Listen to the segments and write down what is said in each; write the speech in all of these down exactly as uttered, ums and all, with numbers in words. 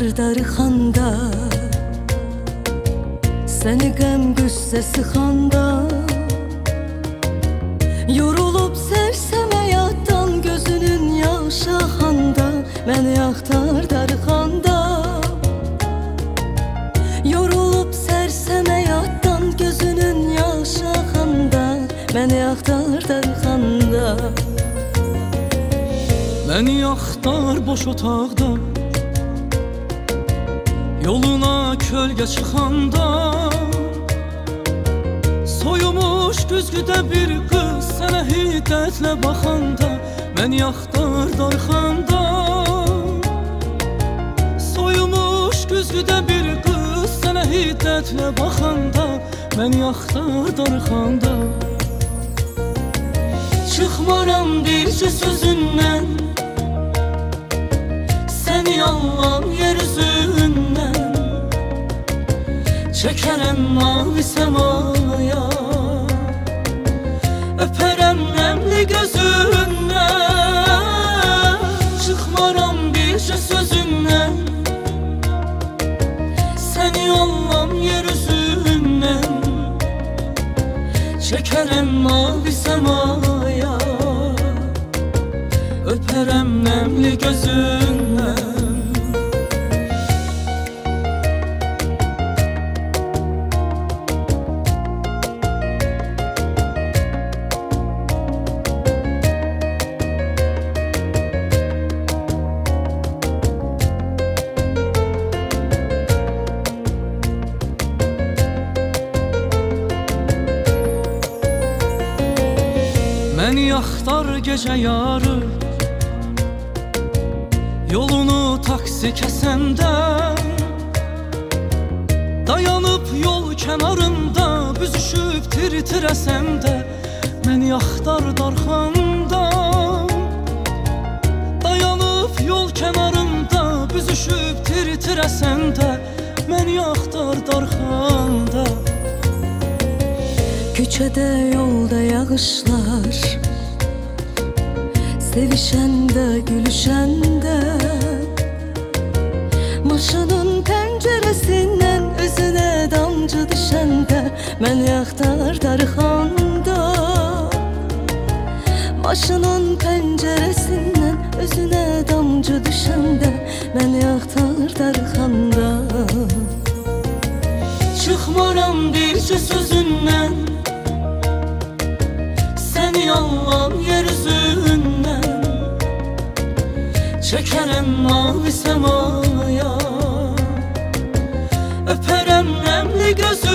darıxanda, səni qəm qüssə sıxanda, yorulub sərsəm həyatdan gözünün yaşı axanda, məni axtar darıxanda. Yorulub sərsəm həyatdan gözünün yaşı axanda, məni axtar darıxanda. Məni axtar boş otaqda, yoluna kölgə çıxanda, soyumuş güzgüdə bir qız sənə hiddətlə baxanda, məni axtar darıxanda. Soyumuş güzgüdə bir qız sənə hiddətlə baxanda, məni axtar darıxanda. Çıxmaram bircə sözündən, səni yalan yer üzündən, çəkərəm mavi səmaya, öpərəm nəmli gözündən. Çıxmaram bircə sözündən, səni yalan yer üzündən, çəkərəm mavi səmaya, öpərəm nəmli gözündən. Məni axtar gecə yarı, yolunu taksi kəsəndə, dayanıb yol kənarında, büzüşüb tir-tirəsəndə, məni axtar darxanda. Dayanıb yol kənarında, büzüşüb tir-tirəsəndə, məni axtar darxanda. Küçədə, yolda yağışlar, sevişəndə, gülüşəndə, maşının pəncərəsindən özünə damcı düşəndə, məni axtar darıxanda. Maşının pəncərəsindən özünə damcı düşəndə, məni axtar darıxanda. Çıxmaram bircə sözündən, səni yalan yer üzündən, çəkərəm mavi səmaya, öpərəm nəmli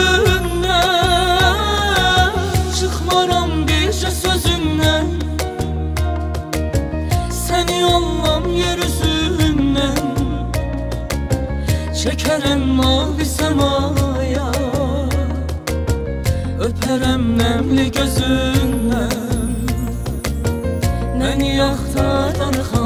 gözündən. Çıxmaram bircə sözündən, səni yalan yer üzündən, çəkərəm mavi səmaya, öpərəm nəmli gözündən. Məni axtar darıxanda.